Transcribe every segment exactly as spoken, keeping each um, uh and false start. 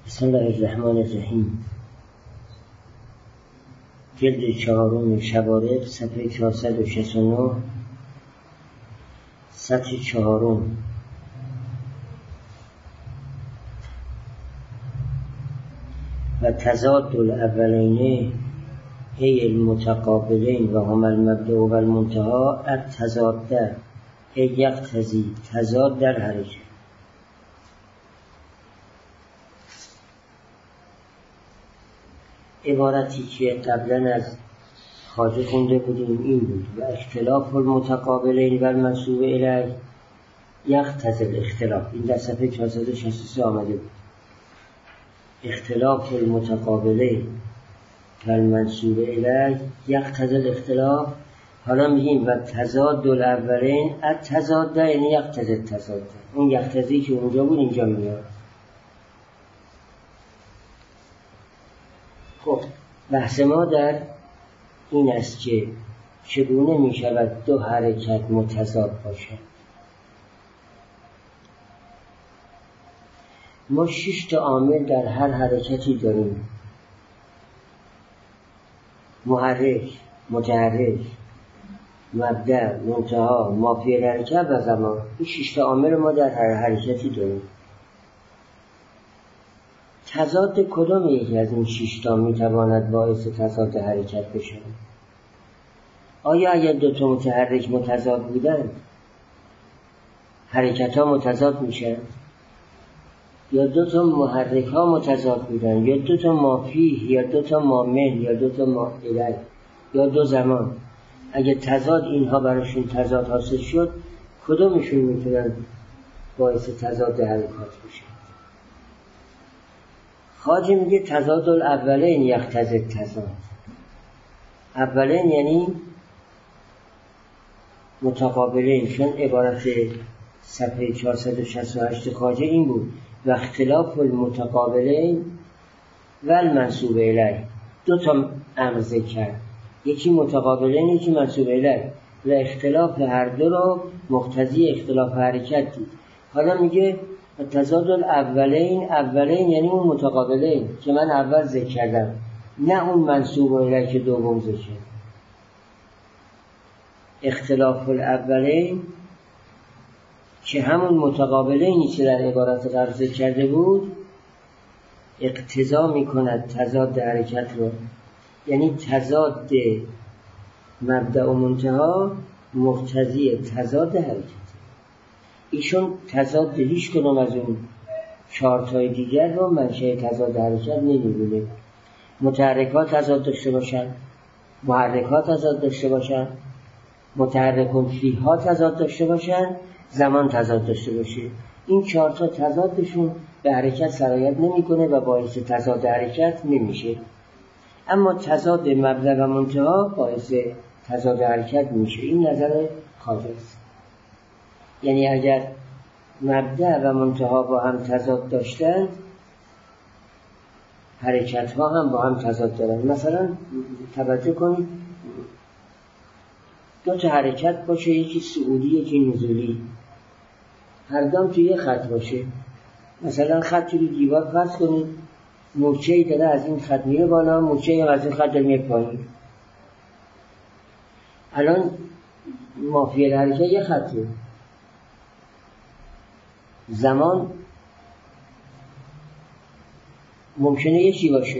بسم الله الرحمن الرحیم. جلد چهارم شوارق، صفحه چهارصد و شصت و نه، سطر چهارم. و تضاد الاولین ای المتقابلین و هم المبدأ و المنتهی التضاد ای یقتضی تضاد در حرکت. عبارتی که قبلا از خواجه خونده بودیم این بود: و اختلاف المتقابلین و المنسوب الیه یقتضی الاختلاف. این در صفحه چهارصد و شصت و سه آمده بود. اختلاف المتقابلین و المنسوب الیه یقتضی الاختلاف. حالا میگیم و تضاد الاولین التضاد یعنی یقتضی التضاد. اون یقتضی که اونجا بود اینجا میاد. خب بحث ما در این است که چگونه می شود دو حرکت متضاد باشد. ما شش تا عامل در هر حرکتی داریم: محرک، متحرک، مبدأ، منتهی، مافی حرکت و زمان. این شش تا عامل ما در هر حرکتی داریم. تضاد کدام یکی از این شش تا میتواند باعث تضاد حرکت بشه؟ آیا اگر دو تا متحرک متضاد بودند حرکت ها متضاد میشن؟ یا دو تا محرک ها متضاد بودند، یا دو تا مافی، یا دو تا مامل، یا دو تا مائله، یا دو زمان؟ اگر تضاد اینها براشون تضاد حاصل شد، کدامشون میتونن باعث تضاد حرکات بشه؟ خواجه میگه تضاد الاولین یقتضی التضاد. اولین یعنی متقابلین، چون عبارت صفحه چهارصد و شصت و هشت خواجه این بود: و اختلاف المتقابلین و المنسوب الیه. دو تا امر ذکر کرد، یکی متقابلین یکی منسوب الیه، و اختلاف هر دو رو مقتضی اختلاف حرکت دید. حالا میگه تضاد الاولین، اولین یعنی اون متقابلین که من اول ذکر کردم، نه اون منسوب الیه که دوم ذکر کردم. اختلاف الاولین که همون متقابلینی که در عبارت قبل ذکر کرده بود اقتضا میکند تضاد حرکت رو، یعنی تضاد مبدأ و منتهی مقتضی تضاد حرکت. ایشون تضاد هیچ کدوم از اون چهارتای دیگر رو منشأ تضاد حرکت نمی‌دونه. متحرکات تضاد داشته باشن، محرکات تضاد داشته باشن، متحرکون فیها تضاد داشته باشن، زمان تضاد داشته باشه. این چهارتا تضادشون به حرکت سرایت نمی‌کنه و باعث تضاد حرکت نمیشه. اما تضاد مبدأ و منتهی باعث تضاد حرکت میشه. این نظر خواجه است. یعنی اگر مبدأ و منتهی با هم تضاد داشتند، حرکت ها هم با هم تضاد دارند. مثلا توجه کنید، دو تا حرکت باشه، یکی صعودی یکی نزولی، هر دام توی یه خط باشه. مثلا خط توی دیوار فرض کنید، مورچه‌ای داره از این خط میره بالا، مورچه‌ای از این خط داره میره پایین. الان مافی حرکت یه خطه. زمان ممکنه یکی باشه.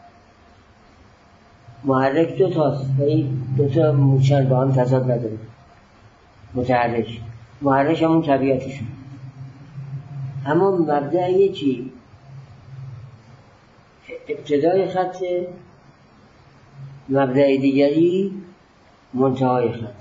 محرک دو تاست، ولی دو تا موچن با هم تضاد نداره. متحرک محرک همون طبیعتشون. اما مبدأ یکی، ابتدای خط، مبدأ دیگری منتهای خط.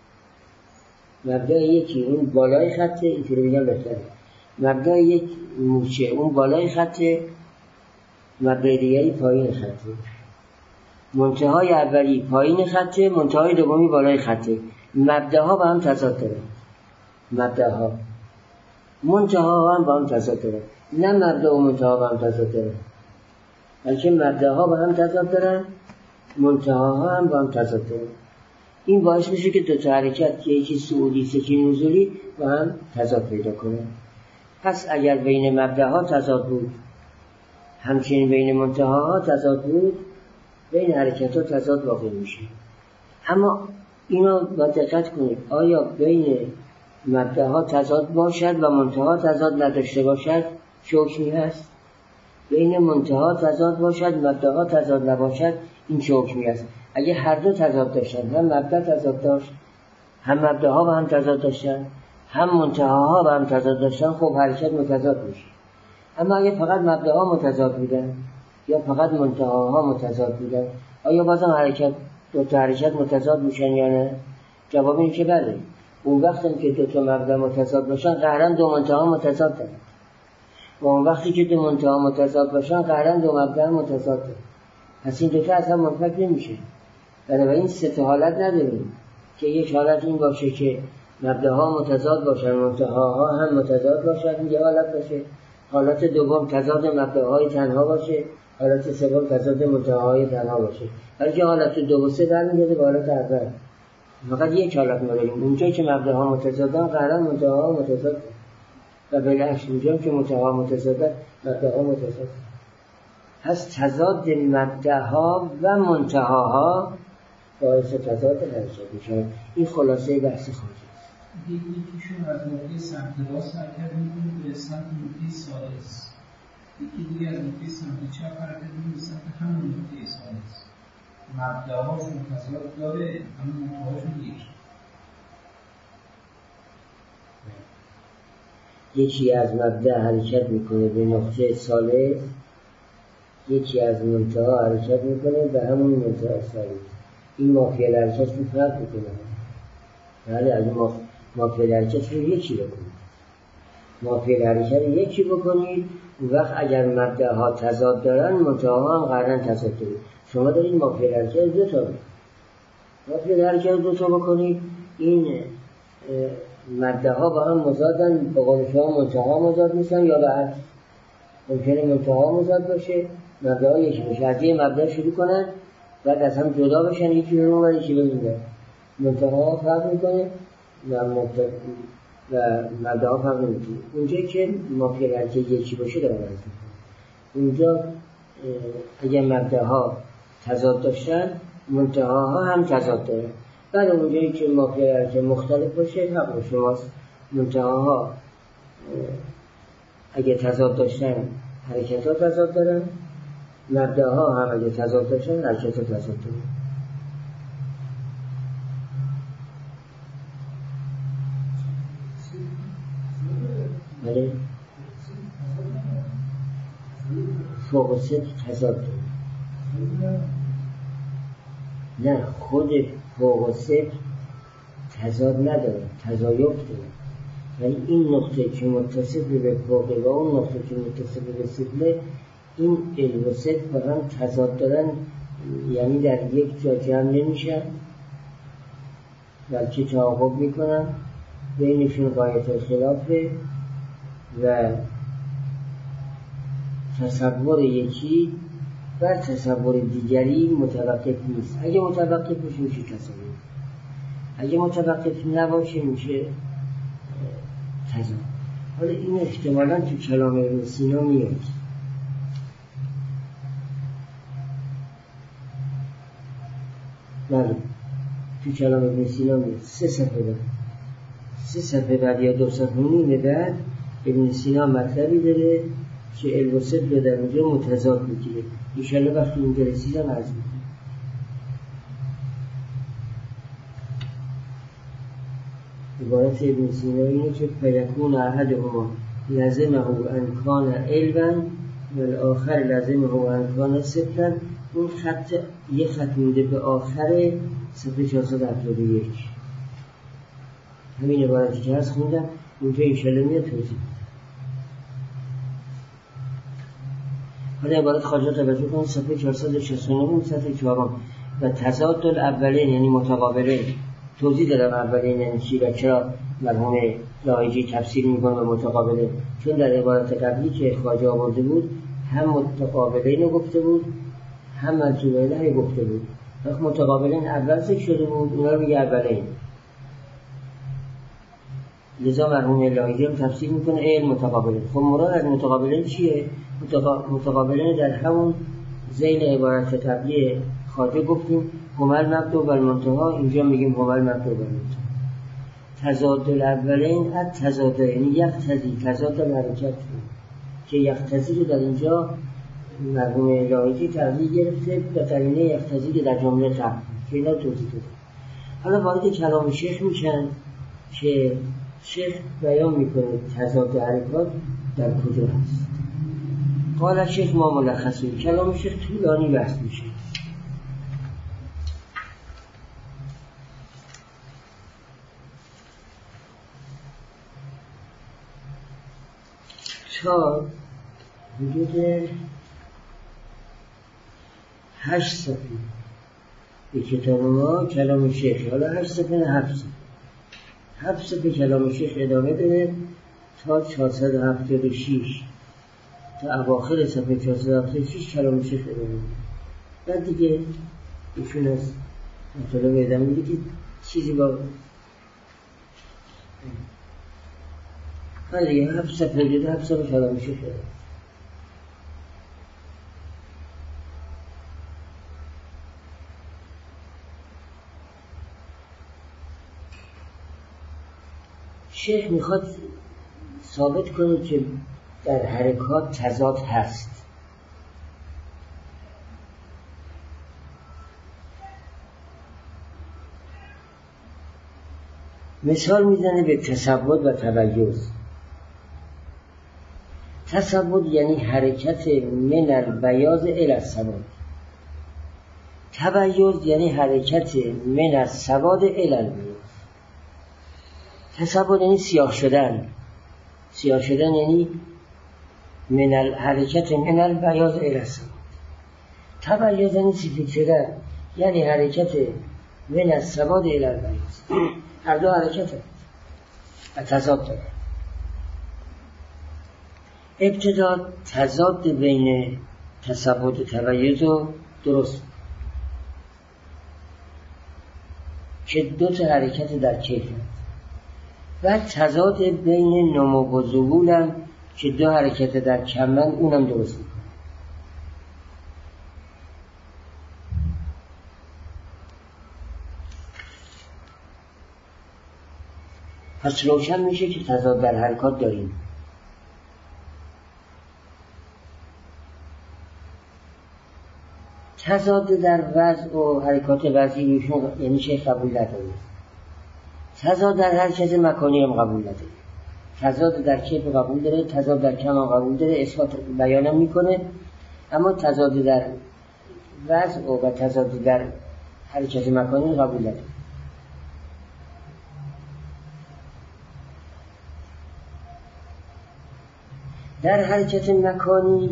مبدأ یکی اون بالای خطه، اینطوری بگم بهتره. مبدأ یک موچه اون بالای خطه، مبدأ دیگری پایین خطه. منتهای اولی پایین خطه، منتهای دومی بالای خطه. مبدأها با هم تضاد دارن. مبدأها منتهاها هم با هم تضاد دارن. نه مبدأ و منتها با هم تضاد دارن، بلکه مبدأها با هم تضاد دارن، منتهاها هم با هم تضاد دارن. این باعث میشه که دو تا حرکت که یکی صعودی یکی نزولی با هم تضاد پیدا کنه. پس اگر بین مبدأها تضاد بود همچنین بین منتهاها تضاد بود، بین حرکت ها تضاد واقع میشه. اما اینو با دقت کنید، آیا بین مبداها تضاد باشد و منتها تضاد نداشته باشد چه حکمی هست؟ بین منتها تضاد باشد مبداها تضاد نباشد این چه حکمی هست؟ اگه هر دو تضاد داشتن، هم مبدا تضاد داشت، هم مبداها با هم تضاد داشتن، هم منتهاها با هم تضاد داشتن، خب حرکت متضاد میشه. اما اگه فقط مبداها متضاد بودن یا فقط منتهاها متضاد بودن، آیا بازم حرکت دو تا حرکت متضاد میشن یا نه؟ جواب این که بله. اون وقتی که دو تا مبدا متضاد باشن قهرن دو منتها متضاد دارن. و اون وقتی که دو منتها متضاد باشن قهرن دو مبدا متضاد دارن. پس این دو تا اصلا منفک نمیشه. بنابراین سه تا حالت نداریم که یک حالت این باشه که مبداها متضاد باشن منتهاها هم متضاد باشن، یه حالت باشه. حالت دوم تضاد مبداهای تنها باشه، حالت سوم تضاد منتهاهای تنها باشه. بلکه حالت دو و سه برمیگرده به حالت اول. فقط یک حالت نداریم، اونجا که مبداها متضادن قرار منتهاها متضاد و بالعکس اونجا که منتهاها متضادن مبداها متضاد. پس تضاد مبداها و منتهاها باعث تضاد حرکت میشه. این خلاصه بحث خارجی است. یکیشون از نقطه سمت راست حرکت میکنه به سمت نقطه ثالث، یکی دیگه از نقطه سمت چپ حرکت میکنه به سمت همون نقطه ثالث. مبداهاشون تضاد داره اما منتهاشون یکی. یکی از مبدا حرکت میکنه به نقطه ثالث، یکی از منتها حرکت میکنه به همون منتها ثالث. این مافیل حرکت رو فرق میکنه. بله اگه مافیل حرکت رو یکی بکنید، مافیل حرکت رو یکی بکنید، اون وقت اگر مبداها تضاد دارن منتهاها هم قرارن تضاد دارن. شما دارید مافیل حرکت دو تا بکنید، مافیل حرکت دو تا بکنید، این مبداها با هم مضادن، به قول شما منتها مضاد میشن یا بعد ممکنه منتها مضاد باشه مبداها یکی باشه. از یه مبدا شروع کنن بعد از هم جدا بشن، یکی به اون و یکی به این. منتها فرق میکنه و مبداها فرق نمیکنه. اونجا که مافیل حرکت یکی باشه دارن از اونجا اگر مبداها تضاد داشتن منتهاها هم تضاد داره. بعد اونجایی که مافیل حرکت مختلف باشه حق شماست. منتهاها اگه تضاد داشتن حرکت ها تضاد دارن، مبداها هم اگه تضاد داشتن حرکت ها تضاد دارن. بله فوق و صدر تضاد داره. نه خود فوق و صدر تضاد نداره، تضایف داره. ولی این نقطه که متصل به فوقه و اون نقطه که متصل به سفله، این علم و صدر با هم تضاد دارن، یعنی در یک جا جمع نمیشن بلکه تعاقب میکنن، بینشون غایت خلافه و تصور یکی بر تصور دیگری متوقف نیست. اگه متوقف باشه میشه تصور، اگه متوقف نباشه میشه تضاد. حالا این احتمالاً تو کلام ابن سینا میاد. بله تو کلام ابن سینا میاد. سه صفحه بعد سه صفحه بعد یا دو صفحه نیم بعد ابن سینا مطلبی داره که علم و صدر رو در اونجا متضاد میگیره. انشاءالله وقتی اینجا رسیدم عرض میکنم. عبارت ابن سینا اینه که فیکون احدهما لازمه ان کان علما و الاخر لازمه ان کان صدرا. اون خط یه خط مونده به آخر صفحه چهارصد و هفتاد و یک. همین عبارتی که هست خوندم اونجا انشاءالله میاد توضیح. حالا عبارت خارجه توجه کنید، صفحه چهارصد و شصت و نه صفحه چهارم و تضاد الاولین یعنی متقابلین. توضیح دادم اولین یعنی چی و چرا مرحوم لاهیجی تفسیر میکنه به متقابلین، چون در عبارت قبلی که خواجه آورده بود هم متقابلین رو گفته بود هم منصوبه له گفته بود. وقت متقابلین اول ذکر شده بود، اونا رو میگه اولین. لذا مرحوم الهی هم تفسیر میکنه علم متقابلین. خب مراد از متقابلین چیه؟ متقابلین در همون ذیل عبارت قبلی خاطر گفتیم همل مبدأ و المنتهی، اینجا میگیم همل مبدأ و المنتهی. تضاد الاولین از تضاد، یعنی یقتضی، تضاد الحرکت که یقتضی رو در اینجا مرحوم الهی تغییر گرفته به قرینه یقتضی که در جمله قبل که اینا توضیح داده. حالا وارد کلام شیخ میشن که شیخ بیان میکنه تضاد حرکات در کجا هست. قال شیخ ما ملخصه، کلام شیخ طولانی بحث میشه. تا حدود هشت صفحه به کتاب ما کلام شیخ، حالا هشت صفحه نه هفت صفحه هفت صفحه کلام شیخ ادامه داره تا چهارصد و هفتاد و شش، تا اواخر صفحه چهارصد و هفتاد و شش کلام شیخ ادامه داره. بعد دیگه ایشون از مطالب ادامه میده که چیزی با حالا دیگه هفت صفحه دیگه هفت صفحه کلام شیخ ادامه. شیخ میخواد ثابت کنه که در حرکات تضاد هست. مثال میزنه به تثبت و تبیض. تثبت یعنی حرکت من البیاض الی السواد، تبیض یعنی حرکت من السواد الی البیاض. تثبت یعنی سیاه شدن، سیاه شدن یعنی من الحرکت من البیاض الی السواد. تبیض یعنی سفید شدن، یعنی حرکت من السواد الی البیاض. هر دو حرکت و تضاد داره. ابتدا تضاد بین تثبت و تبیض رو درست که دو تا حرکت در کیف هست، و تضاد بین نمو و ظهور هم که دو حرکت در کمند اونم درست میکنه. پس روشن میشه که تضاد در حرکات داریم. تضاد در وضع و حرکات وضعی ایشون یعنی چه قبول نداره. تضاد در حرکت مکانی هم قبول نداره. تضاد در کیف قبول داره، تضاد در کم هم قبول داره، اثبات بیانم میکنه. اما تضاد در وضع و تضاد در حرکت مکانی قبول نداره. در حرکت مکانی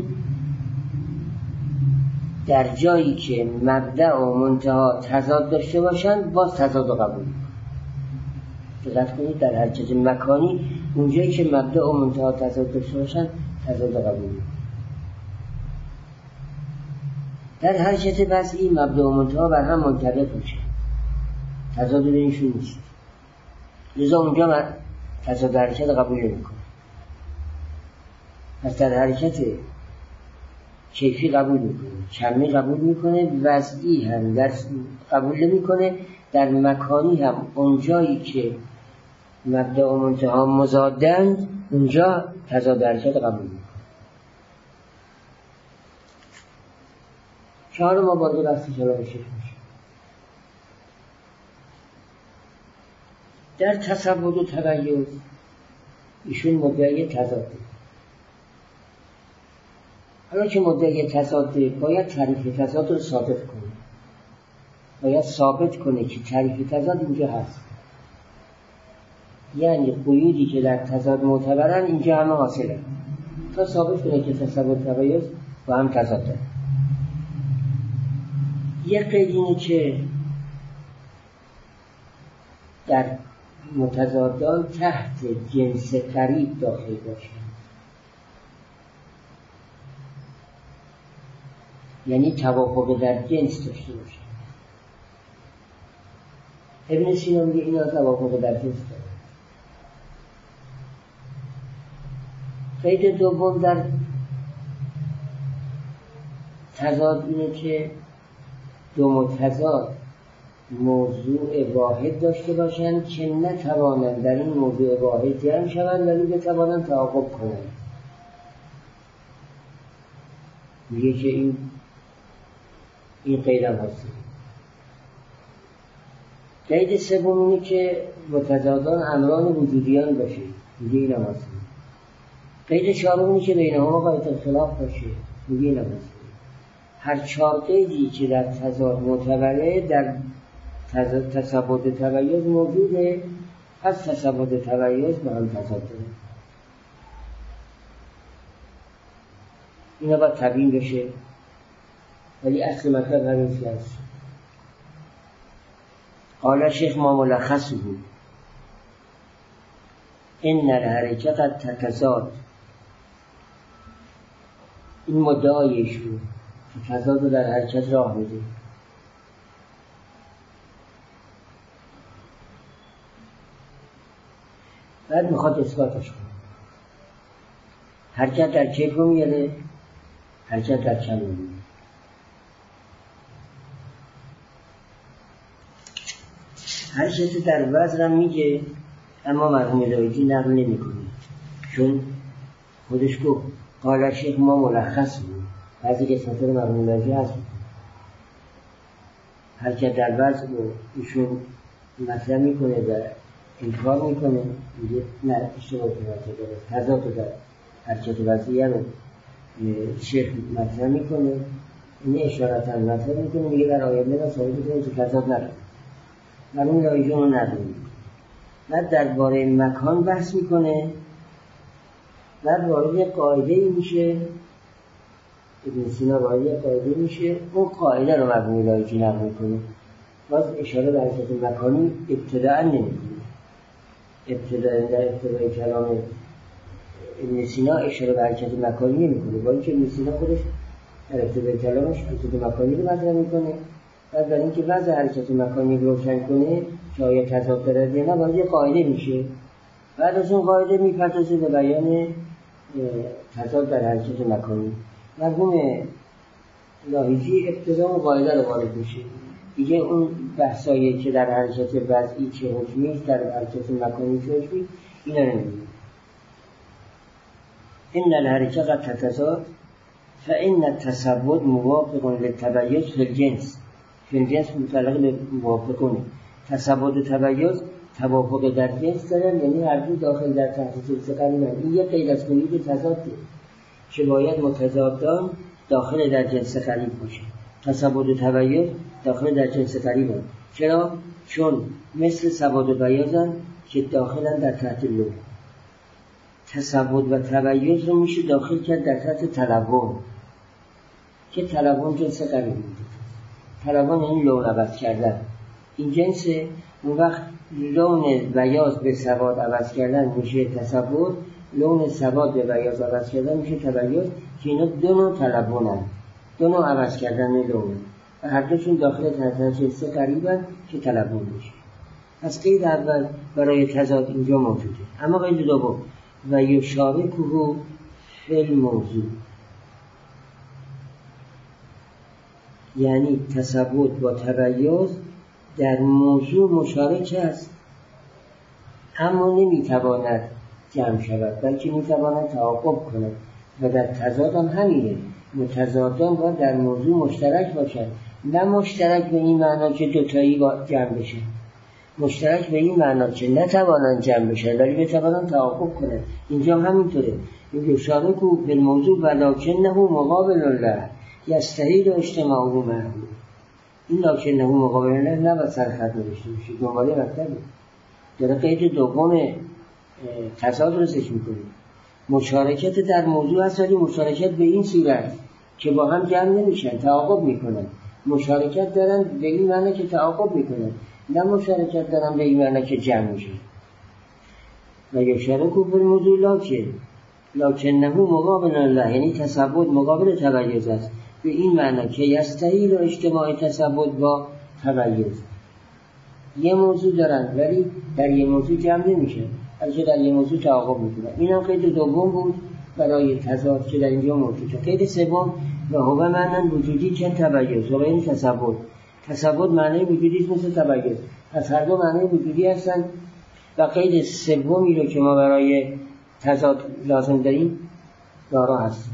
در جایی که مبدأ و منتها تضاد داشته باشند باز تضاد رو قبول میکنه. دقت کنید در حرکت مکانی اونجایی که مبدأ و منتها تضاد داشته باشند تضاد رو قبول میکنه. در حرکت وضعی مبدأ و منتها بر هم منطبق میشه، تضاد بینشون نیست، لذا اونجا تضاد حرکت قبول نمیکنه. پس در حرکت کیفی قبول میکنه، کمی قبول میکنه، وضعی هم در قبول نمیکنه. در مکانی هم اونجایی که مبدأ و منتها مضادند اونجا تضاد حرکت قبول میکنه. چهار ما وارد بحث کلام شیخ میشه. در تثبت و تبیض ایشون مدعی تضاد. حالا که مدعی تضاد باید تعریف تضاد رو ثابت کنه، باید ثابت کنه که تعریف تضاد اینجا هست، یعنی قیودی که در تضاد معتبرن اینجا همه حاصله. تا ثابت کنه که تثبت و تبیض با هم تضاد داره. یک قید اینه که در متضادان تحت جنس قریب داخل باشه، یعنی توافق در جنس داشته باشه. ابن سینا میگه اینا توافق در جنس داره. قید دوم در تضاد اینه که دو متضاد موضوع واحد داشته باشند که نتوانند در این موضوع واحد جمع شوند ولی بتوانند تعاقب کنند. میگه که این این قید هم هست. قید سوم اینه که متضادان امران وجودیان باشه، میگه این هم هست. قید چهارم اینه که بینهما قاعده خلاف باشه، میگه این هم هست. هر چهار قیدی که در تضاد معتبره در تثبت تبیض موجوده، پس تثبت تبیض با هم تضاد داره. اینا باید تبیین بشه ولی اصل مطلب همین که هست. قال شیخ ما ملخصه ان الحرکت قد تتضاد. این مدعایش بود که تضاد رو در حرکت راه میده. بعد میخواد اثباتش کنه. حرکت در کیف رو میاره، حرکت در کم رو میاره. حرکت در وزن میگه اما مرحوم الهی نقل نمی کنه، چون خودش گفت قال شیخ ما ملخص بود. بعضی قسمت رو مرحوم الهی هست حرکت در وزن رو ایشون مطرح میکنه و انکار میکنه، میگه نه اشتباه کرده، تضاد در حرکت وضعیه رو شیخ مطرح میکنه، این اشارتا مطرح میکنه، میگه در آینده را ثابت میکنه که تضاد نداره. مرحوم الهی رو نداره. بعد درباره مکان بحث میکنه، بعد وارد قاعده میشه، ابن سینا وارد قاعده میشه، اون قاعده رو مرحوم الهی نقل میکنه. باز اشاره به حرکت مکانی ابتداء نمیکنه. ابتداء در ابتدای کلام ابن سینا اشاره به حرکت مکانی نمیکنه، با اینکه ابن سینا خودش در ابتدای کلامش حرکت مکانی رو مطرح میکنه. بعد برای اینکه وضع حرکت مکانی رو روشن کنه که آیا تضاد داره یا نه وارد قاعده میشه. بعد از اون قاعده میپردازه به بیان تضاد در حرکت مکانی. مرحوم لاهیجی ابتدا اون قاعده رو وارد میشه، دیگه اون بحثایی که در حرکت وضعی چه حکمی در حرکت مکانی چه حکمی اینا نمیدونه. ان الحرکت قد تتضاد فان التثبت موافق للتبیض فی الجنس. فی الجنس متعلق به موافقونه. تثبت و تبیض توافق در جنس دارن، یعنی هر دو داخل در تحت جنس قرینن. این یک قید از قیود تضاده که باید متضادان داخل در جنس قریب باشه. تثبت و تبیض داخل در جنس قریبن. چرا؟ چون مثل ثبات و بیاضن که داخلن در تحت لون. تثبت و تبیض رو میشه داخل کرد در تحت تلون که تلون جنس قریب بود. تلون این لون عوض کردن، این جنس. اون وقت لون بیاض به سواد عوض کردن میشه تثبت، لون سواد به بیاض عوض کردن میشه تبیض، که اینا دو نوع تلونن، دو نوع عوض کردن لون و هر دوشون داخل تحت جنس قریبن که تلون میشه. پس قید اول برای تضاد اینجا موجوده. اما قید دوم و یشارکه فی الموضوع، یعنی تثبت با تبیض در موضوع مشارک است اما نمیتواند جمع شود بلکه میتواند تعاقب کند و در تضاد هم همینه. متضادان باید در موضوع مشترک باشند، نه مشترک به این معنا که دوتایی جمع بشن، مشترک به این معنا که نتوانند جمع بشن ولی بتوانند تعاقب کنند. اینجا همینطوره. یشارکه فی الموضوع ولکنه مقابل الله یستحیل اجتماعه معه. این لکنه مقابل الله نباید سرخط نوشته بشه، دنباله مطلبه. داره قید دوم تضاد رو ذکر میکنه. مشارکت در موضوع هست ولی مشارکت به این صورت که با هم جمع نمیشن، تعاقب میکنن. مشارکت دارن به این معنی که تعاقب میکنن، نه مشارکت دارن به این معنی که جمع میشن. و یشارکه فی الموضوع لکن لکنه مقابل الله، یعنی تثبت مقابل تبیض است، به این معنی که یستحیل و اجتماع تثبت با تبیض. یه موضوع دارن ولی در یه موضوع جمع نمیشن، بلکه در یه موضوع تعاقب میکنن. این هم قید دوم بود برای تضاد که در اینجا موجوده. قید سوم و هو معنی وجودی که تبیز و این تصور. تصور معنی وجودی است مثل تبیز. از هر دو معنی وجودی هستن و قید سومی رو که ما برای تضاد لازم داریم دارا هستن.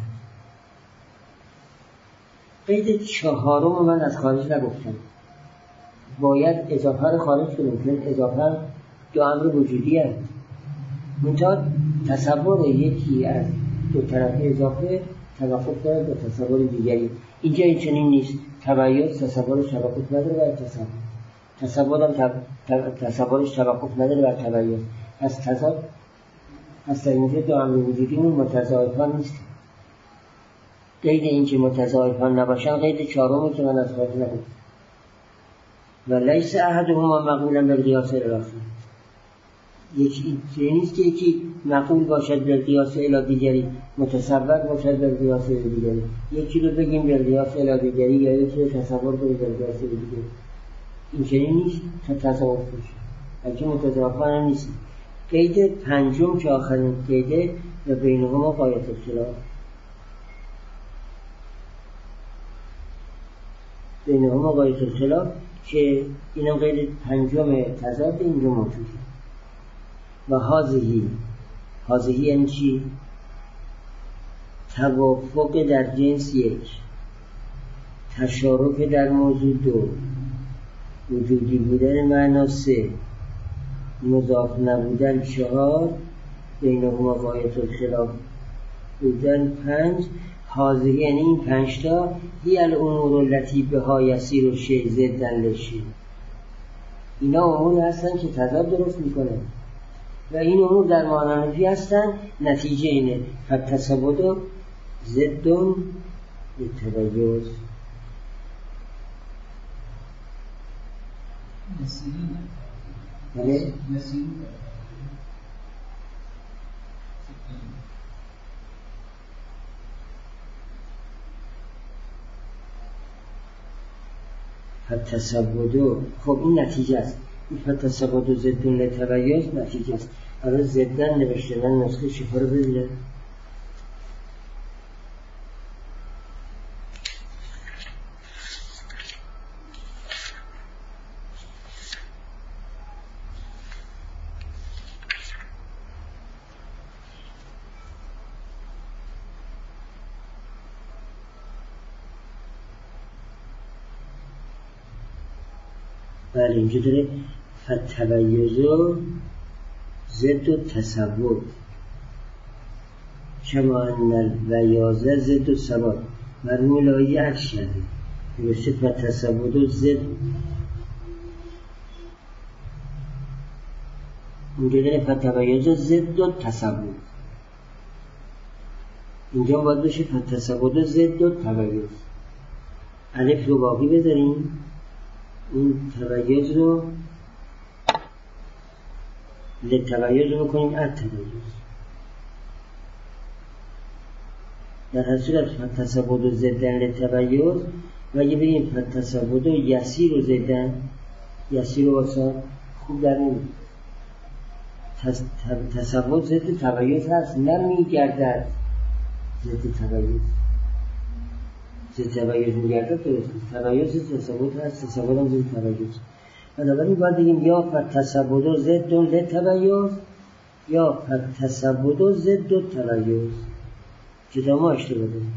قید چهارم من از خارج نگفتم. باید اضافه رو خارج کنیم چون اضافه دو امر وجودی هست. منتها تصور یکی از دو طرف اضافه توقف داره به تصور دیگری. اینجا این چنین نیست. تبیز تصورش توقف نداره بر تصور. تصور هم تصورش توقف نداره بر تبیز. از تضاد از اینجا دو امر وجودیمون متضادان نیست. قید این که متضادان نباشن قید چهارمی که من از خارج نگفتم. و لیس احدهما مقبولا بالقیاس الاخر. یکی نیست که یکی مقبول باشد بالقیاس الی دیگری، متصور باشد بالقیاس الی دیگری. یکی رو بگیم بالقیاس الی دیگری یا یکی رو تصور کنیم بالقیاس الی دیگری. این چنین نیست تا تصور بشه. بلکه متضادان نیست. قید پنجم که آخرین قیده و بینهما غایت اختلاف. بینهما غایت اختلاف که اینم قید پنجم تضاد اینجا موجوده. و هازهی هازهی یعنی چی؟ توافق در جنس یک، تشارک در موضوع دو، وجودی بودن معنا سه، مضاف نبودن چهار، بینهما غایت الخلاف بودن پنج. هازهی یعنی این پنج تا هی الامور التي بها یسیر و شیء ضداً لشیء. اینا امور هستن که تضاد درست میکنه و این امور در معنی هستن. نتیجه اینه فالتثبت ضد للتبیز. بله فالتثبت خب این نتیجه است. فالتثبت ضد للتبیز نتیجه است. حالا ضدن نوشته من نسخه شفا رو ببینم. بله اینجا داره فتبیزو ضد و تصور کما ان البیاضه ضد و ثبات مرموم لایی عکس شده نوشته فتثبت و ضد. اینجا داره فتبیزو ضد و تصور. اینجا باید بشه فتثبت و ضد و تبیز. الف رو باقی بذاریم این تبیز رو لتبیز رو بکنیم ات تبیز. در هر صورت فتثبت و ضدن لتبیز و اگه بگیم فتثبت و یسیر و ضدن، یسیر و واسه خوب در نمید تصبت ضد تبیز هست نمیگردد ضد تبیز. ضد تبیز میگردد درست تبیز تصبت هست تصبت هم ضد تبیز. بنابراین باید بگیم یا فتثبت و ضد لتبیز یا فتثبت و ضد تبیز که تا ما اشتباه داریم.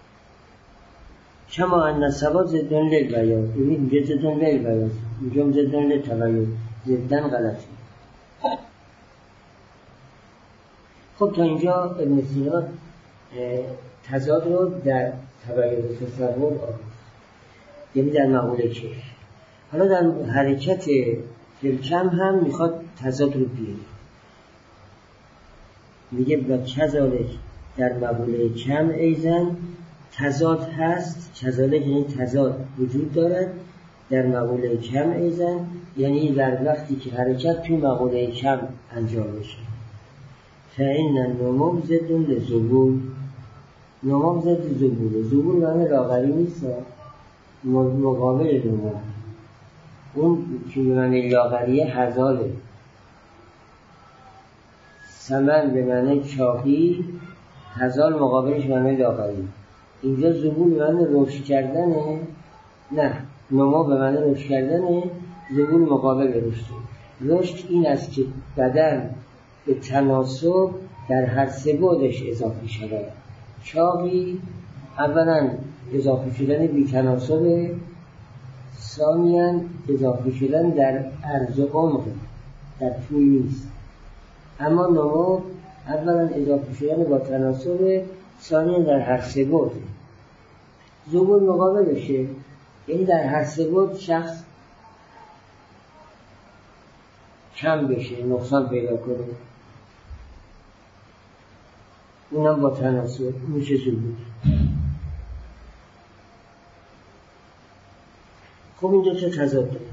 کما ان ثبات ضد للبیاض. ببینید اینجا ضد للبیاض اینجا ضد للتبیز ضدن غلطه. خب تا اینجا ابن سینا تضاد رو در تبیز تصور آورد، یعنی در مقوله کش. حالا در حرکت فلکم هم میخواد تضاد رو بیاره. میگه و کذالک در مقوله کم ایزن تضاد هست. کذالک یعنی تضاد وجود دارد در مقوله کم ایزن، یعنی در وقتی که حرکت توی مقوله کم انجام بشه. فإن النمو ضد للظهور. نمو ضد ظهور. ظهور معنی لاغری نیست، مقابل نمو. اون که معنی لاغریه هزاله. سمن به معنی چاقی تزال مقابلش معنی لاغری. اینجا ذبول به معنی رشد کردنه، نه نما به معنی رشد کردنه، ذبول مقابل رشد. رشد این است که بدن به تناسب در هر سه بعدش اضافه شده. چاقی اولا اضافه شدن بی تناسب، ثانیاً اضافه شدن در عرض و عمق، در طول نیست. اما نمو اولا اضافه شدن با تناسب، ثانیاً در هر سه بعد. ذبول مقابلشه، یعنی در هر سه بعد شخص کم بشه، نقصان پیدا کنه، اونم با تناسب میشه ذبول. خب این دو تا تضاد داره.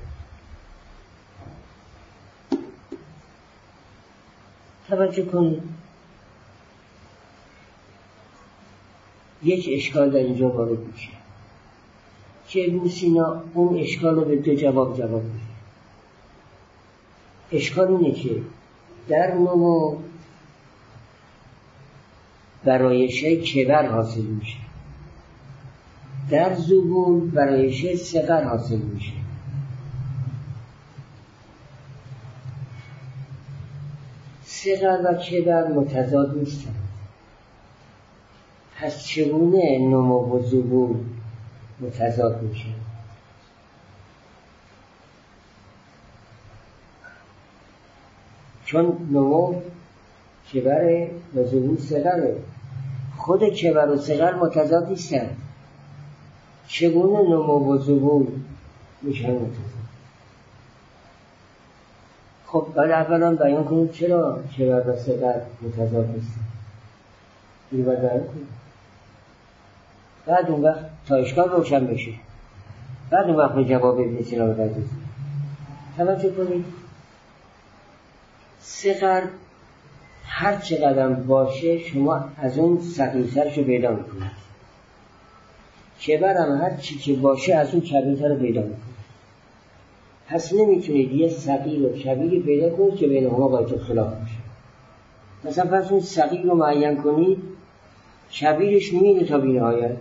توجه کنید، یک اشکال در اینجا وارد میشه که ابن سینا اون اشکال رو به دو جواب جواب میده. اشکال اینه که در نمو برایشه کبر حاصل میشه، در ذبول برایشه صغر حاصل میشه. صغر و کبر متضاد نیستن. پس چگونه نمو و ذبول متضاد میشه؟ چون نمو کبره و ذبول صغره. خود کبر و صغر متضاد نیستن. چگونه نمو و ذبول میشن متضاد؟ خب بعد اولا بیان کنید چرا کبر و صغر متضاد نیستن. این باید بیان کنید. بعد اون وقت تا اشکال روشن بشه، بعد اون وقت به جواب ابن سینا بپردازید. توجه کنید، صغر هر چقدر باشه شما از اون ثقیل‌ترش رو پیدا میکنید. کبر هم هر چی که باشه از اون کبیرتر رو پیدا میکنید. پس نمیتونید یه ثقیل و کبیری پیدا کنید که بینهما قایت خلاف باشه. مثلا پس اون ثقیل رو معین کنید، کبیرش میره تا بی‌نهایت،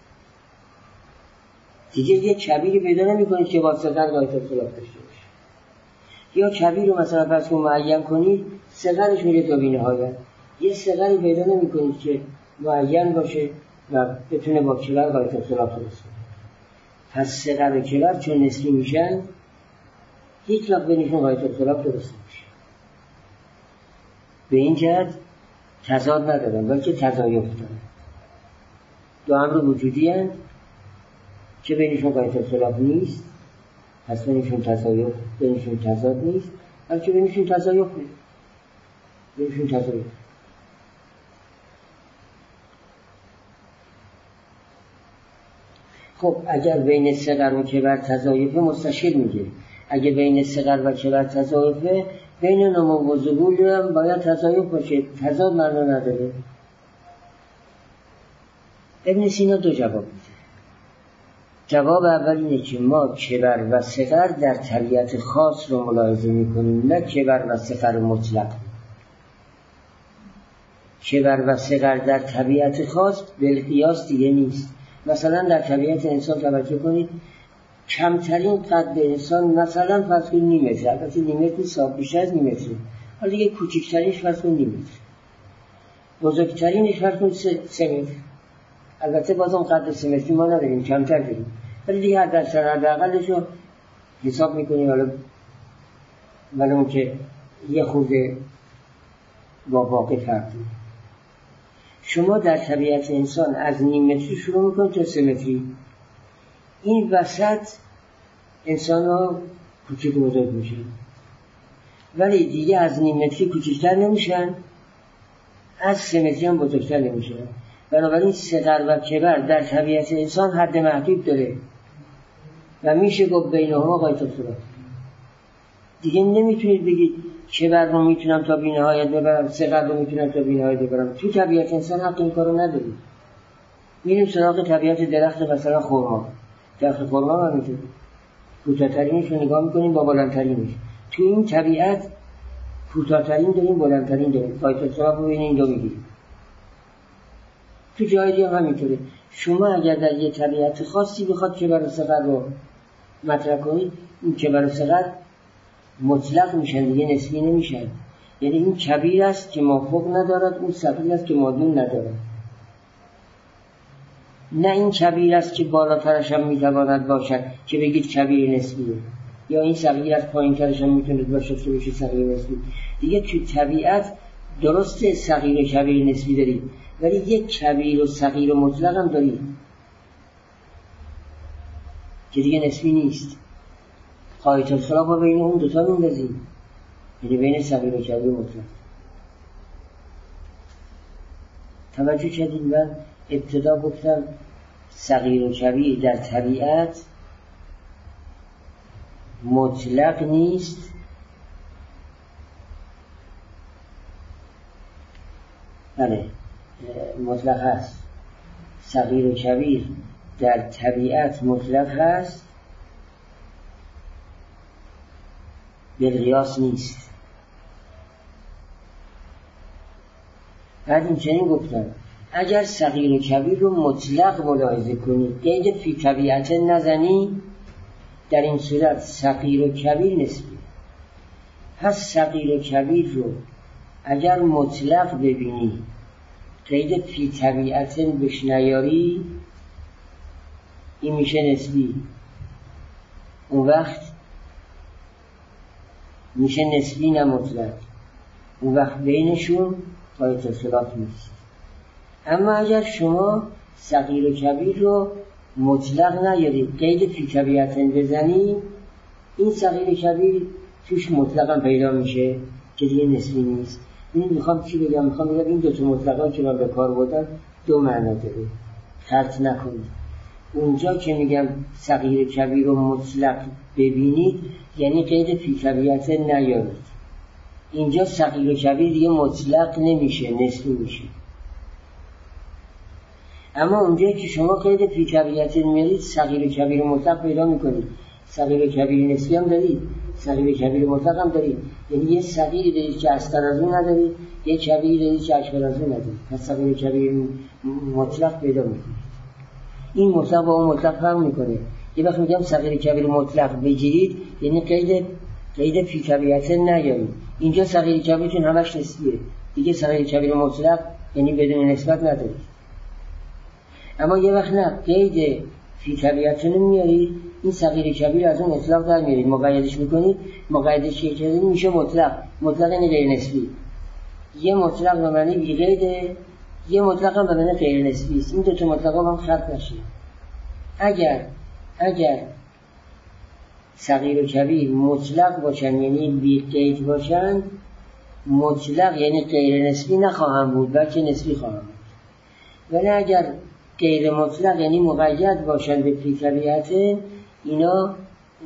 دیگه یه کبیری پیدا نمیکنید که با صغر قایت خلاف داشته باشه. یا کبیر رو مثلا پس رو معین کنید، صغرش میره تا بی‌نهایت، یه صغری پیدا نمیکنید که معین باشه و بتونه با کبر قایت خلاف درست کنه. پس صغر و کبر چون نسبی میشن، هیچ وقت بینشون قایت خلاف درست نمیشه. به این جهت تضاد ندارن بلکه تضایف دارن. دو امر وجودی هستند که بینشون قایت خلاف نیست، پس بینشون تضایف، بینشون تضاد نیست، بلکه بینشون تضایف نیست، بینشون تضایف. خب اگر بین صغر و کبر تضایفه مستشکل میگه. اگه بین صغر و کبر تضایفه، بین نمو و ذبول هم باید تضایف باشه. تضاد معنا نداره. ابن سینا دو جواب میده. جواب اول اینه که ما کبر و صغر در طبیعت خاص رو ملاحظه میکنیم، نه کبر و صغر مطلق. کبر و صغر در طبیعت خاص بالقیاس دیگه نیست. مثلا در طبیعت انسان توجه کنید، کمترین قد انسان مثلا فرض کنید نیم متر، البته نیم متر نیست، بیشتر از نیم متر، حالا دیگه کوچکترینش فرض کنید نیم متر، بزرگترینش فرض کنید سه متر. البته بازم قد سه متری ما نداریم، کمتر داریم، ولی دیگه حد اکثر حد اقلش رو حساب میکنیم. حالا معلومه که یه خورده با واقع فرق داره. شما در طبیعت انسان از نیم متری شروع میکنید تا سه متری. این وسط انسان ها کوچک بزرگ میشن، ولی دیگه از نیم متری کوچکتر نمیشن، از سه متری هم بزرگتر نمیشن. بنابراین صغر و کبر در طبیعت انسان حد محدود داره و میشه گفت بینهما قایت خلاف. دیگه نمیتونید بگید کبر رو میتونم تا بی‌نهایت ببرم، صغر رو میتونم تا بی‌نهایت ببرم. تو طبیعت انسان حق این کارو ندارید. میریم سراغ طبیعت درخت، مثلا خرما. درخت خرما هم میتونه کوتاه‌ترینش رو نگاه میکنیم با بلندترینش. تو این طبیعت کوتاه‌ترین داریم، بلندترین داریم. قایت خلاف رو بین این دو میگیریم. تو جای دیگه هم همینطوره. شما اگر در یه طبیعت خاصی بخواد کبر و صغر رو مطرح کنید، این کبر و صغر مطلق میشن دیگه، نسبی نمیشن. یعنی این کبیر است که مافوق ندارد، اون صغیر است که مادون ندارد. نه این کبیر است که بالاترش هم میتواند باشد که بگید کبیر نسبیه، یا این صغیر است پایین ترش هم میتوند باشد که بشه صغیر نسبی. دیگه تو طبیعت درسته صغیر و کبیر نسبی دارید، ولی یک کبیر و صغیر و مطلق هم دارید که دیگه نسبی نیست. قایت الخلاف رو بین اون دوتا میندازید، یعنی بین صغیر و کبیر و مطلق. توجه کردید؟ من ابتدا گفتم صغیر و کبیر در طبیعت مطلق نیست، بله مطلق هست. صغیر و کبیر در طبیعت مطلق هست، بالقیاس نیست. بعد این چنین گفتم اگر صغیر و کبیر رو مطلق ملاحظه کنید، قید فی طبیعت نزنی، در این صورت صغیر و کبیر نسبی. پس صغیر و کبیر رو اگر مطلق ببینی، قید فی طبیعت بش نیاری، این میشه نسبی. اون وقت میشه نسبی نه مطلق. اون وقت بینشون قایت الخلاف نیست. اما اگر شما صغیر و کبیر رو مطلق نیارید، قید فی طبیعت بزنی، این صغیر و کبیر توش مطلقا پیدا میشه که دیگه نسبی نیست. این میخوام چی بگم؟ میخوام بگم این دو تا مطلقا که من به کار بردم دو معنا داره، خلط نکنید. اونجا که میگم صغیر و کبیر رو مطلق ببینید یعنی قید فی طبیعت نیارید. اینجا صغیر و کبیر دیگه مطلق نمیشه، نسبی میشه. اما اونجایی که شما قید فی طبیعت میارید صغیر و کبیر مطلق پیدا میکنید. صغیر و کبیر نسبی هم دارید، صغیر و کبیر مطلق هم دارید. یعنی یه صغیر دارید که اصغر از اون ندارید، یه کبیر دارید که اکبر از اون ندارید. پس صغیر و کبیر مطلق پیدا میکنید. این مطلق با اون مطلق فرق میکنه. یه وقت میگم صغیر و کبیر مطلق بگیرید یعنی قید قید فی طبیعت نیارید. اینجا صغیر و کبیرتون همش نسبیه، دیگه صغیر و کبیر مطلق یعنی بدون نسبت ندارید. اما یه وقت نه، قید فی طبیعتون میارید، این صغیر و کبیر از اون اطلاق در میارید، مقیدش میکنید، مقیدش که کردید میشه مطلق. مطلق یعنی غیر نسبی. یه مطلق به معنی بی قیده، یه مطلق هم به معنی غیر نسبی است. این دو تا مطلق هم خلط نشه. اگر اگر صغیر و کبیر مطلق باشن یعنی بی قید باشن، مطلق یعنی غیر نسبی نخواهم بود بلکه نسبی خواهم بود. ولی اگر غیر مطلق یعنی مقید باشن به فی طبیعت، اینا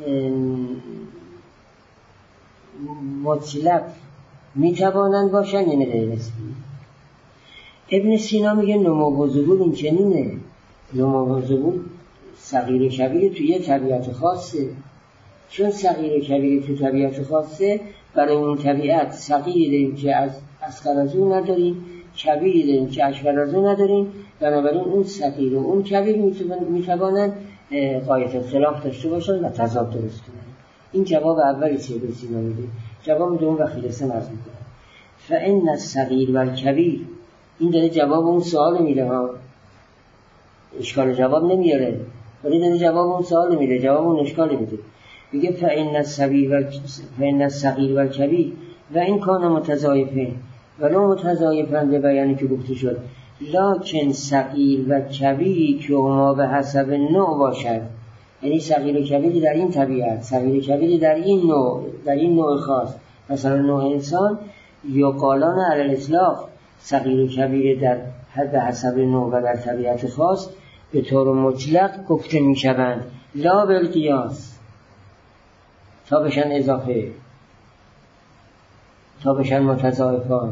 مطلق میتوانند باشن یعنی غیر نسبی. ابن سینا میگه نمو و ظهور این چنینه. نمو و ظهور صغیر و کبیر توی یه طبیعت خاصه، چون صغیر و کبیر توی طبیعت خاصه، برای اون طبیعت صغیر داریم که از اصغر از اون نداریم، کبیر داریم که اکبر از اون نداریم، بنابراین اون صغیر و اون کبیر میتوانند قایت الخلاف داشته باشن و تضاد درست کنن. این جواب اولی چه ابن سینا میده. جواب دوم و خلاصه مرز میکنه فان الصغیر و الکبیر. این داره جواب اون سوال میده ها، اشکال جواب نمیاره، ولی داره جواب اون سوال میده، جواب اون اشکال میده. میگه فان الصغیر و فان الصغیر و الکبیر و این کان متضایفه ولو متضایفن به بیانی که گفته شد، لکن صغیر و کبیری که هما به حسب نوع باشد، یعنی صغیر و کبیری در این طبیعت، صغیر و کبیری در این نوع، در این نوع خاص، مثلا نوع انسان، یقالان علی الاطلاق، صغیر و کبیر در حد حسب نوع و در طبیعت خاص به طور مطلق گفته می شوند، لا بالقیاس، تا بشن اضافه، تا بشن متضایفان،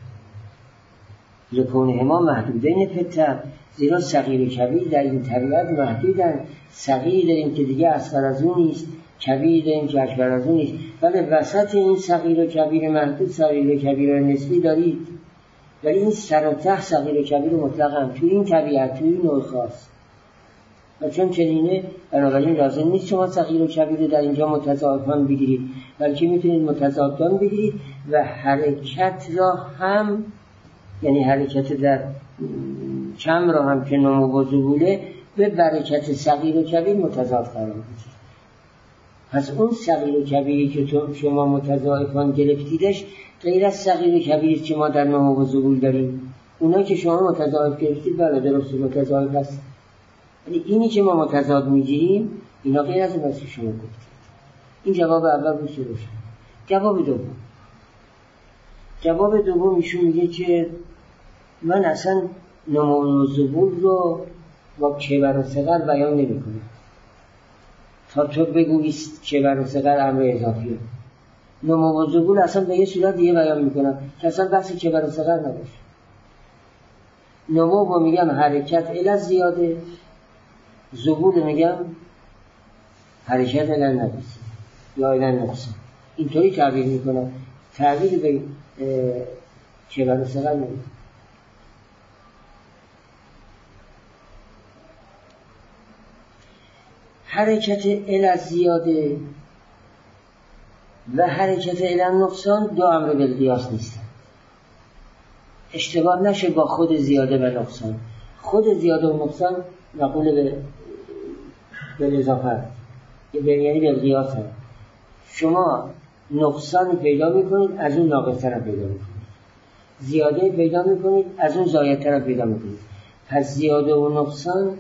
لکونهما محدودین فطر، زیرا صغیر و کبیر در این طبیعت محدودن. صغیر داریم که دیگه اصغر از اون نیست، کبیر داریم که اکبر از اون نیست، ولی وسط این صغیر و کبیر محدود صغیر و کبیر نسبی دارید. ولی این سر و ته صغیر و کبیر مطلق هم توی این طبیعت، توی این نوع خاص و چون چنینه بنابراین لازم نیست شما صغیر و کبیر رو در اینجا متضادان بگیرید، بلکه میتونید متضادان بگیرید و حرکت را هم، یعنی حرکت در کم را هم که نمو و ذبوله، به برکت صغیر و کبیر متضاد قرار بدید. پس اون صغیر و کبیری که تو شما متضاعفان گرفتیدش غیر از صغیر و کبیری که ما در نمو و ذبول داریم. اونا که شما متضاعف گرفتید بله درست متضاعف هست، ولی اینی که ما متضاد میگیریم اینا غیر از اون که شما گفتید. این جواب اول بود شروع شد. جواب دوم جواب دوم ایشون میگه که من اصلا نمو و ذبول رو با کبر و صغر بیان نمی کنم تا تو بگویید کبر و صغر امر اضافیه. نمو و ذبول اصلا به یه صورت دیگه بیان میکنم که اصلا بحث کبر و صغر نباشه. نمو رو میگم حرکت الی زیاده، ذبول میگم حرکت الی نقص یا الی نقص. اینطوری تعبیر میکنم، تعبیر به کبر و صغر نمیکنم. حرکت الی زیاده و حرکت الی نقصان دو امر بالقیاس نیستن. اشتباه نشه با خود زیاده و نقصان. خود زیاده و نقصان نقول به بالاضافه یعنی بالقیاس هم. شما نقصان پیدا میکنید از اون ناقصتر هم پیدا میکنید، زیاده پیدا میکنید از اون زایدتر هم پیدا میکنید. پس زیاده و نقصان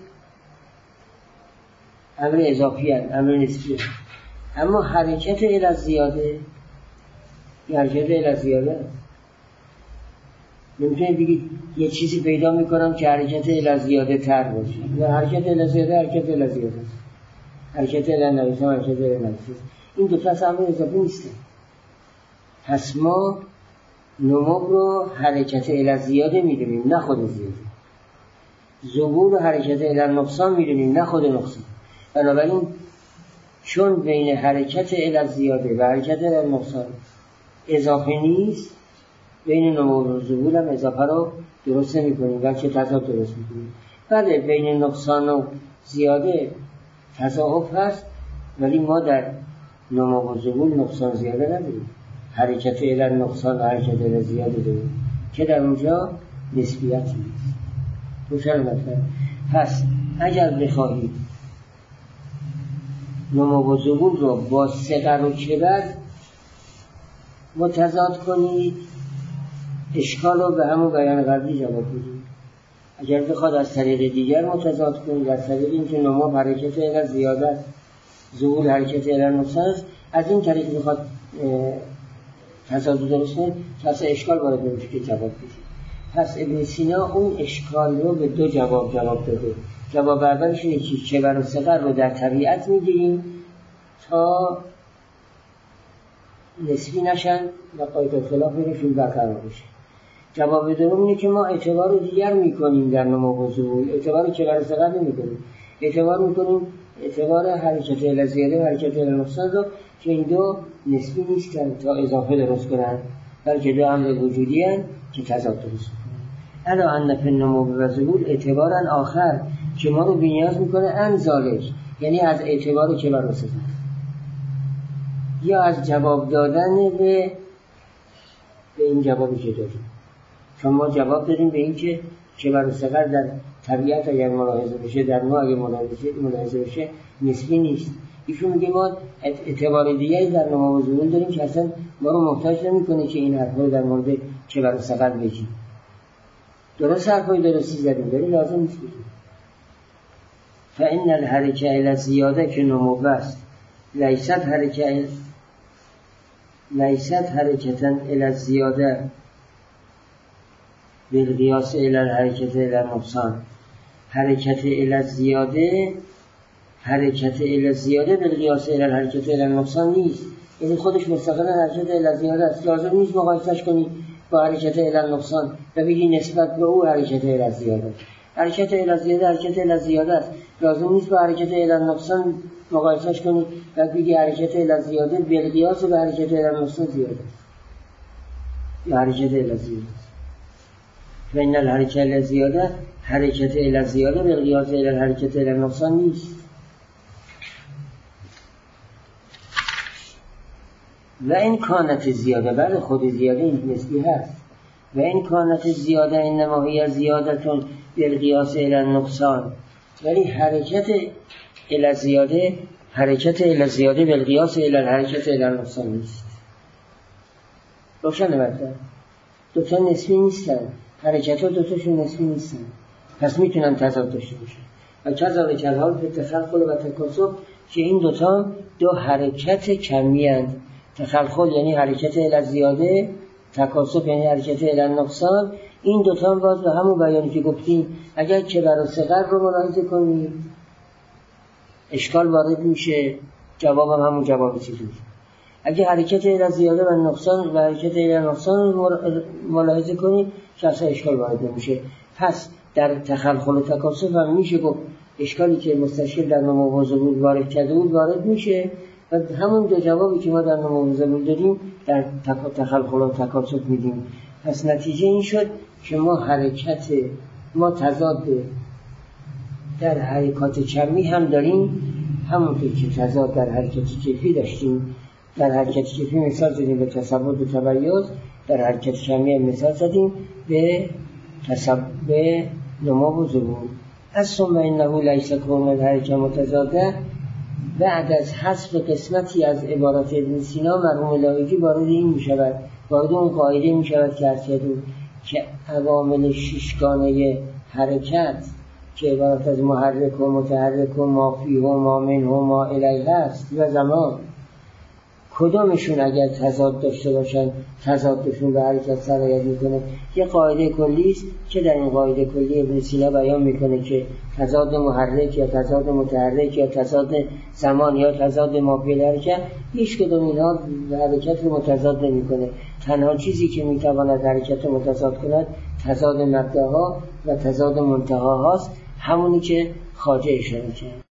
امر اضافی هست، امر نسبی هست. اما حرکت الی زیاده یا حرکت الی زیاده نمیتونید بگید یه چیزی پیدا میکنم که حرکت الی زیاده تر باشه و حرکت الی زیاده حرکت الی زیاده است، حرکت الی نقص حرکت الی نقص. این دو تا امر اضافی نیسته. پس ما نمو رو حرکت الی زیاده میدونیم نه خود زیاده، ذبول رو حرکت الی نقصان میدونیم نه خود نقصان. بنابراین چون بین حرکت الی زیاده و حرکت الی نقصان اضافه نیست، بین نمو و ذبول هم اضافه رو درست نمی کنیم بلکه تضاد درست می کنیم. بله بین نقصان و زیاده تضاعف هست، ولی ما در نمو و ذبول نقصان زیاده نداریم، حرکت الی نقصان و حرکت الی زیاده داریم که در اونجا نسبیت نیست. روشن مطلب. پس اگر بخواهید نمو و ذبول رو با صغر و کبر متضاد کنید، اشکال رو به همون بیان قبلی جواب بدید. اگر بخواد از طریق دیگر متضاد کنید، از طریق این که نمو حرکت الی زیاده، ذبول حرکت الی نقصان است، از این طریق بخواد تضاد درست کنید که اصلا اشکال وارد نمیشه که جواب بدید. پس ابن سینا اون اشکال رو به دو جواب جواب داده. جواب اولش اینه که کبر و صغر رو در طبیعت میگیریم تا نسبی نشن و قاعده خلاف بینشون برقرار بشه. جواب دوم اینه که ما اعتبار دیگر میکنیم در نمو و ذبول، اعتبار کبر و صغر نمیکنیم، اعتبار میکنیم اعتبار حرکت الی زیاده و حرکت الی نقصان رو که این دو نسبی نیستن تا اضافه درست کنن، بلکه دو امر وجودی هستند که تضاد درست کنن. الا ان فی النمو و ذبول اعتبارا آخر که ما رو بی‌نیاز میکنه ان ذالک، یعنی از اعتبار کبر و صغر یا از جواب دادن به به این جوابی که دادیم. چون ما جواب دادیم به این که کبر و صغر در طبیعت اگر ملاحظه بشه، در نوع اگر ملاحظه بشه نسبی نیست. ایشون میگه ما اعتبار دیگری در نمو و ذبول داریم که اصلا ما رو محتاج نمیکنه که این حرفا رو در مورد کبر و صغر بگیم. درست حرفای درستی زدیم، ولی لازم نیست بگیم. فإن الحرکه الی زیاده که نمو است، لیست حرکه لیست حرکتا الی زیاده بالقیاس الی الحرکت الی نقصان. حرکت الی زیاده حرکت الی زیاده بالقیاس الی الحرکت الی نقصان نیست، یعنی خودش مستقلا حرکت الی زیاده است. لازم نیست مقایسهش کنی با حرکت الی نقصان و بگی نسبت به او حرکت الی زیاده. حرکت الی زیاده حرکت الی زیاده است، لازم نیست با حرکت الی نقصان مقایسهش کنی و بگی حرکت الی زیاده بالقیاس به حرکت الی نقصان زیاده است یا حرکت الی زیاده است. و این الحرکت الی زیاده، حرکت الی زیاده به قیاس الی حرکت الی نقصان نیست. و این کانت زیاده، بعد خود زیاده این نسبی هست، و این کانت زیاده انما هی زیادتون بالقیاس الی نقصان، ولی حرکت الی زیاده حرکت الی زیاده بالقیاس الی حرکت الی نقصان نیست. روشنه بردار دوتا نسبی نیستن، حرکت ها دوتاشون نسبی نیستن، پس میتونن تضاد داشته باشن. و کذالک کلحال به تخلخل و تکاسب که این دوتا دو حرکت کمی هستند. تخلخل یعنی حرکت الی زیاده، تکاسب یعنی حرکت الی نقصان. این دوتا هم باز به همون بیانی که گفتیم اگر کبر و صغر رو ملاحظه کنید اشکال وارد میشه، جواب هم همون جواب چیزی. اگه حرکت الی زیاده و نقصان و حرکت الی نقصان رو ملاحظه کنید که اصلا اشکال وارد نمیشه. پس در تخلخل و تکاسب هم میشه گفت اشکالی که مستشکل در نموذج بود وارد کرده بود وارد میشه و همون دو جوابی که ما در نموذج بود دادیم در تخلخل و تکاسب میدیم. پس نتیجه این شد که ما حرکت ما تضاد در حرکات کمی هم داریم، همونطور که تضاد در حرکت کیفی داشتیم. در حرکت کیفی مثال زدیم به تصبت و تبیض، در حرکت کمی مثال زدیم به تصبت به نما و ظهور. از ثم انه لیس کون الحرکت متضاده، بعد از حذف قسمتی از عبارات ابن سینا مرحوم لاهیجی وارد این می شود، وارد اون قاعده می شود که ارز کردیم که عوامل ششگانه حرکت که عبارت از محرک و متحرک و ما فیه و ما منه و ما الیه هست و زمان، کدامشون اگر تضاد داشته باشن تضادشون به حرکت سرایت میکنه. یه قاعده کلی است که در این قاعده کلی ابن سینا بیان میکنه که تضاد محرک یا تضاد متحرک یا تضاد زمان یا تضاد ما فی الحرکت هیچ کدوم اینها حرکت رو متضاد نمیکنه. تنها چیزی که میتواند حرکت رو متضاد کند تضاد مبداها و تضاد منتهاهاست، همونی که خواجه اشاره کرد.